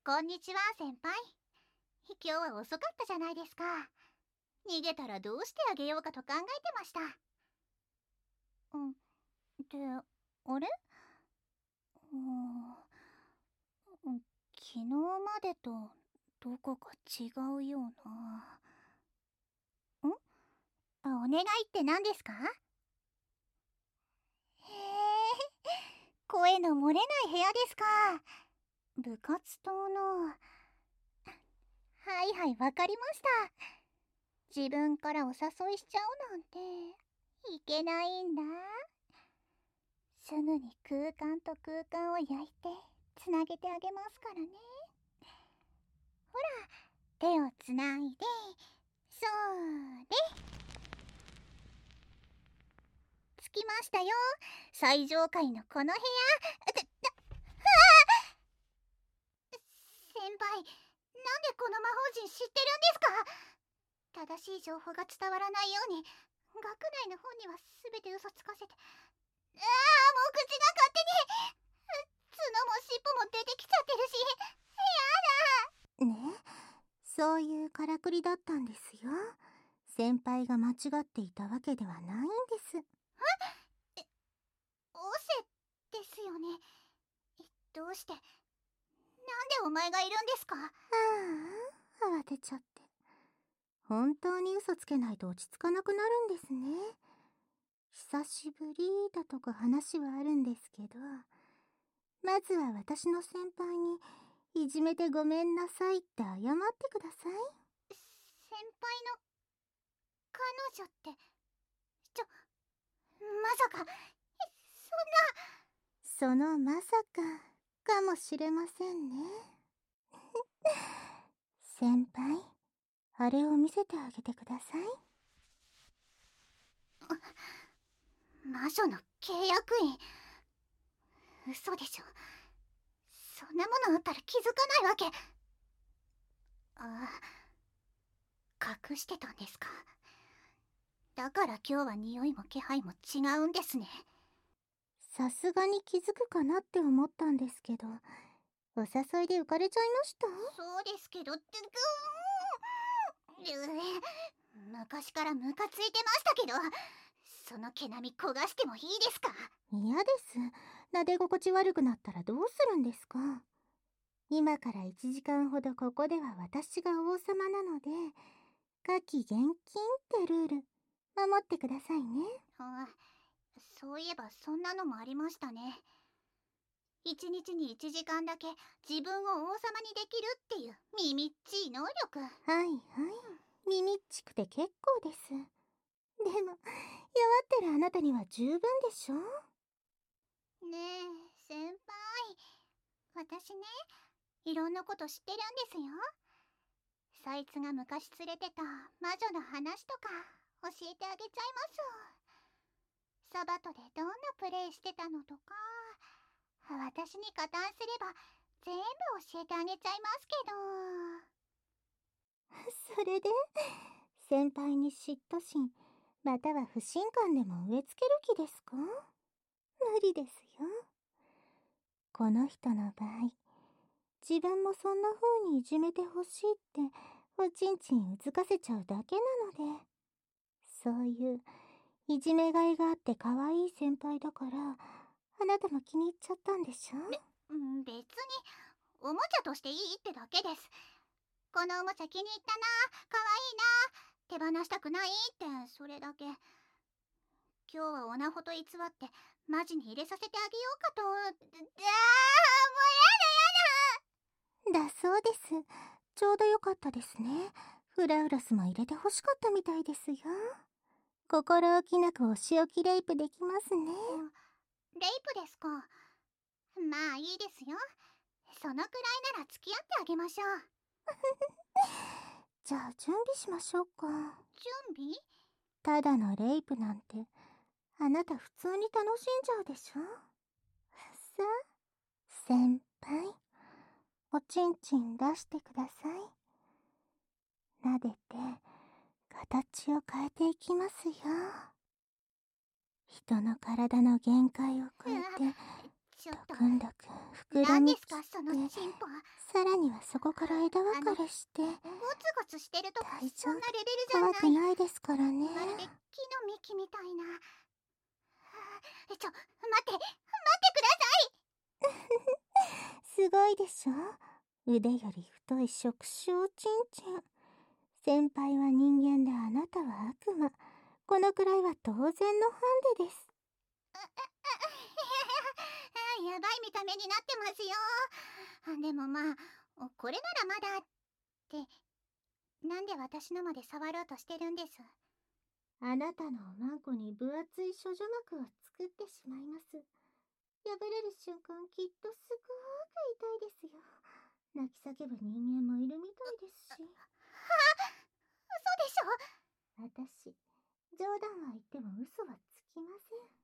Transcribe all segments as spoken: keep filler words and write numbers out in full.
こんにちは、先輩。今日は遅かったじゃないですか。逃げたらどうしてあげようかと考えてました。うん、で、あれうん、昨日までとどこか違うような。んあ、お願いって何ですか？へえ、声の漏れない部屋ですか。部活動の。はいはい、わかりました。自分からお誘いしちゃうなんていけないんだ。すぐに空間と空間を焼いてつなげてあげますからね。ほら、手をつないで、そうで、着きましたよ、最上階のこの部屋。だだ先輩、なんでこの魔法陣知ってるんですか？正しい情報が伝わらないように学内の本には全て嘘つかせて。ああ、もう口が勝手に。角も尻尾も出てきちゃってるし、やだ。ね、そういうからくりだったんですよ。先輩が間違っていたわけではないんです。え、え、オセですよね。どうして、なんでお前がいるんですか？ああ、慌てちゃって。本当に嘘つけないと落ち着かなくなるんですね。久しぶりだとか話はあるんですけど、まずは私の先輩にいじめてごめんなさいって謝ってください。先輩の彼女って、ちょ、まさか、そんな。そのまさか、かもしれませんね。先輩、あれを見せてあげてください。魔女の契約員。嘘でしょ。そんなものあったら気づかないわけ。ああ、隠してたんですか。だから今日は匂いも気配も違うんですね。さすがに気づくかなって思ったんですけど、お誘いで浮かれちゃいました。そうですけど、ぐー昔からムカついてましたけど、その毛並み焦がしてもいいですか？嫌です。撫で心地悪くなったらどうするんですか？今からいちじかんほどここでは私が王様なので、火気厳禁ってルール守ってくださいね。あ、そういえばそんなのもありましたね。一日にいちじかんだけ自分を王様にできるっていうみみっちい能力。はいはい、みみっちくて結構です。でも弱ってるあなたには十分でしょ。ねえ先輩、私ね、いろんなこと知ってるんですよ。そいつが昔連れてた魔女の話とか教えてあげちゃいます。サバトでどんなプレイしてたのとか、私に加担すれば全部教えてあげちゃいますけど。それで先輩に嫉妬心または不信感でも植え付ける気ですか？無理ですよ。この人の場合、自分もそんな風にいじめてほしいっておちんちんうずかせちゃうだけなので、そういういじめがいがあって可愛い先輩だからあなたも気に入っちゃったんでしょ？べ、うん、別におもちゃとしていいってだけです。このおもちゃ気に入ったな、可愛いな、手放したくないってそれだけ。今日はオナホと偽ってマジに入れさせてあげようかと。ああ、もうやだやだ。だそうです。ちょうどよかったですね。フラウラスも入れて欲しかったみたいですよ。心置きなくお仕置きレイプできますね。レイプですか。まあいいですよ。そのくらいなら付き合ってあげましょう。じゃあ準備しましょうか。準備？ただのレイプなんてあなた普通に楽しんじゃうでしょ。さあ先輩、おちんちん出してください。撫でて形を変えていきますよ。人の体の限界を超えてくんだく膨らみきって、さらにはそこから枝分かれして。ゴツゴツしてるとかそんなレベルじゃない。怖くないですからね。まるで木の幹みたいな。ちょ、待って、待ってくださいすごいでしょ。腕より太い触手おちんちん。先輩は人間であなたは悪魔。このくらいは当然のハンデです。やばい見た目になってますよ。でもまあ、これならまだって、なんで私のまで触ろうとしてるんです。あなたのおまんこに分厚い処女膜を作ってしまいます。破れる瞬間きっとすごく痛いですよ。泣き叫ぶ人間もいるみたいですし。はあ、嘘でしょ。私、冗談は言っても嘘はつきません。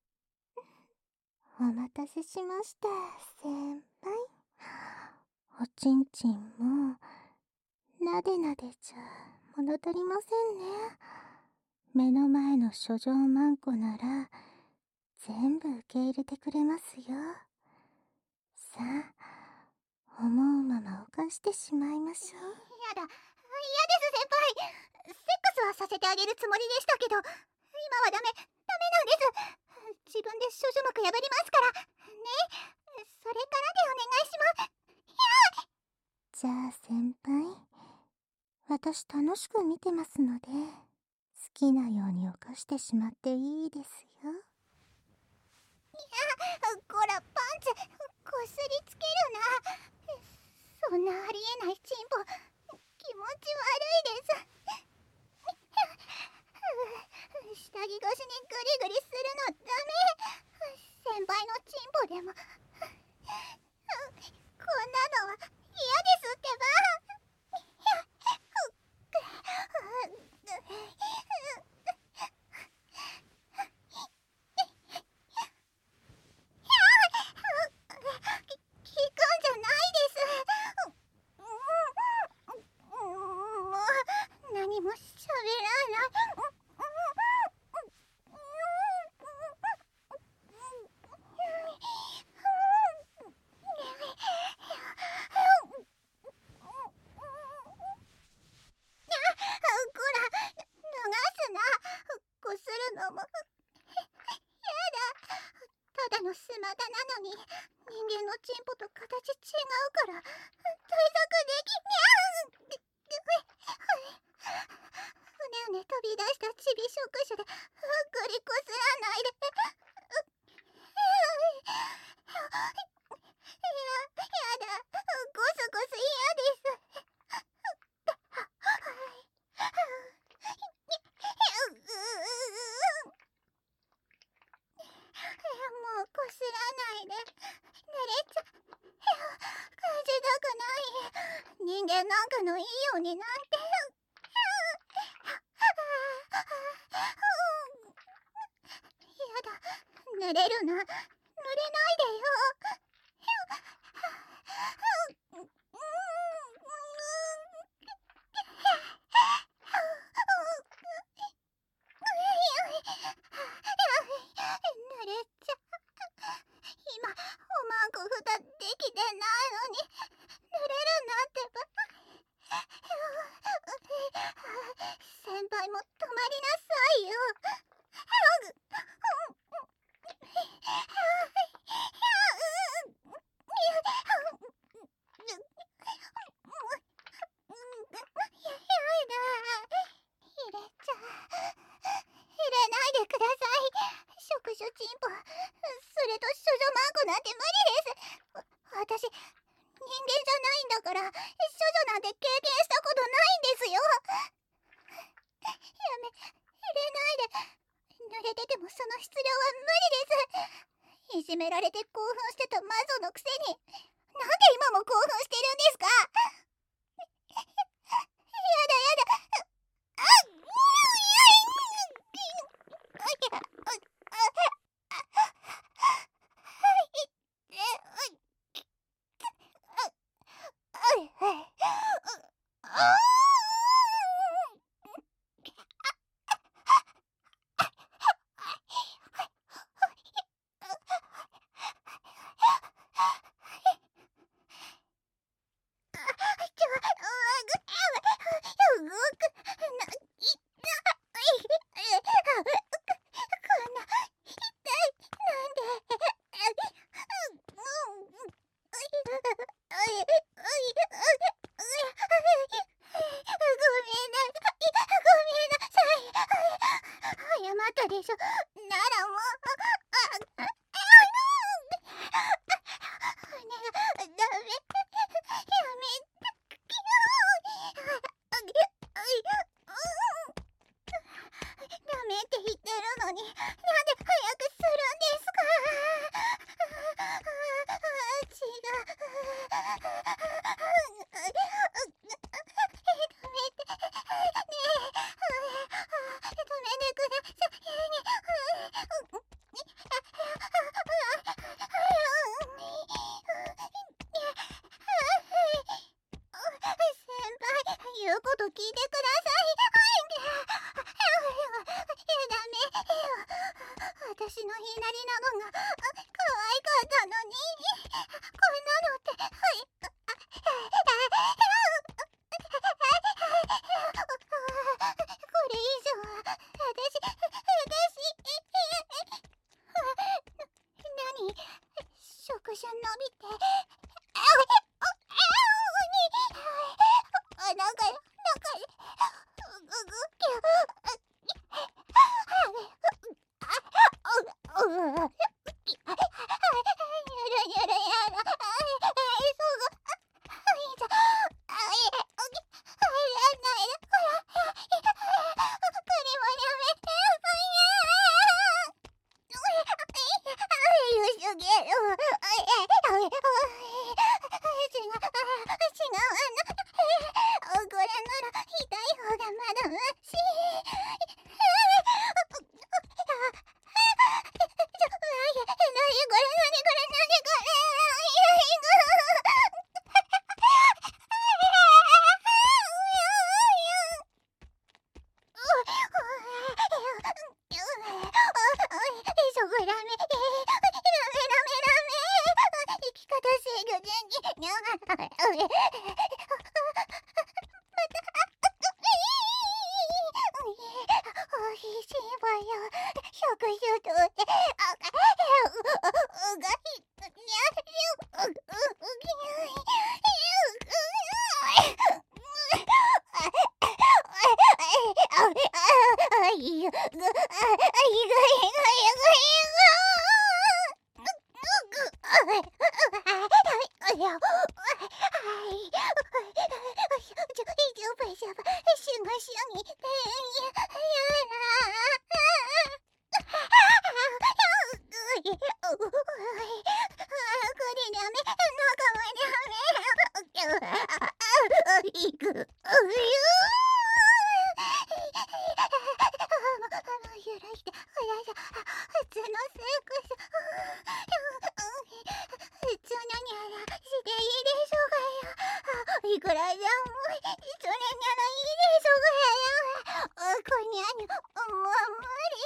お待たせしました、先輩。おちんちんも、なでなでじゃ物足りませんね。目の前の処女まんこなら、全部受け入れてくれますよ。さあ、思うまま犯してしまいましょう。やだ、嫌です先輩。セックスはさせてあげるつもりでしたけど、今はダメ、ダメなんです。自分で処女膜破りますからね。それからでお願いします。じゃあ先輩、私楽しく見てますので、好きなように犯してしまっていいですよ。いや、こらパンツこすりつけるな。そんなありえないチンポ、気持ち悪いです。下着越しにグリグリするのダメ。先輩のチンポでもこんなのは嫌ですってば。聞くんじゃないです。もう何も喋らない。ただのスマダなのに人間のチンポと形違うから対策できにゃん。うねうね飛び出したちび触手でふっくりこすらないで。いや、やだ、ゴスゴス嫌です。もうこすらないで。濡れちゃ、感じたくない。人間なんかのいいようになんて。やだ、濡れるな。濡れないでよ。濡れちゃ今おまんこふたできてないのに濡れるなんてば。先輩も止まりなさいよ。入れないでください。触手チンポ、それと処女マンコなんて無理です。私、人間じゃないんだから、処女なんて経験したことないんですよ。やめ、入れないで。濡れててもその質量は無理です。いじめられて興奮してた魔女のくせに、なんで今も興奮してるんですか。やだやだ。あっ、 言うこと聞いてください。私の言いなりなのが可愛かったのに、こんなのって、はい、これ以上は私、私、何、食事伸びて、なんか、なんか、ぐぐきゅう、やらやらやら、そうが、いいじゃ、あい、入らないで、ほら、これもやめて、ゆすげる、違う、違う、これなら痛い方がまだマシ。いくらでもそれならいいでしょがや。こにゃにもう無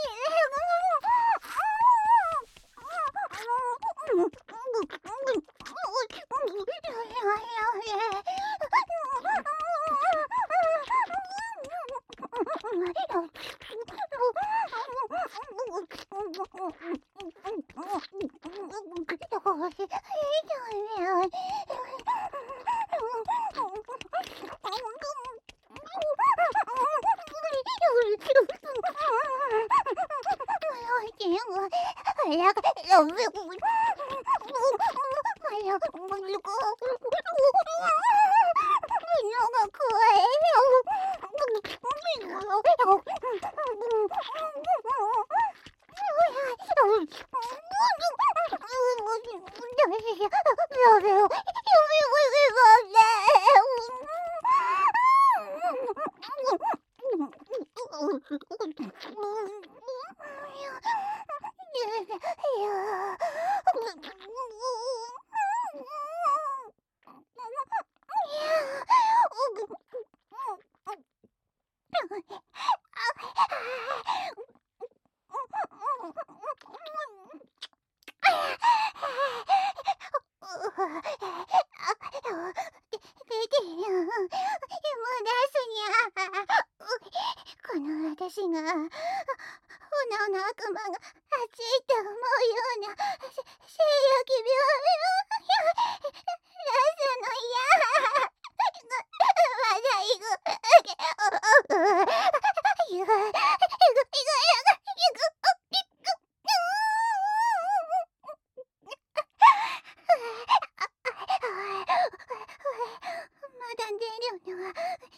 この私が、炎の悪魔が熱いと思うような性欲病ラスの矢まだいぐいぐいぐいぐまだ出るのは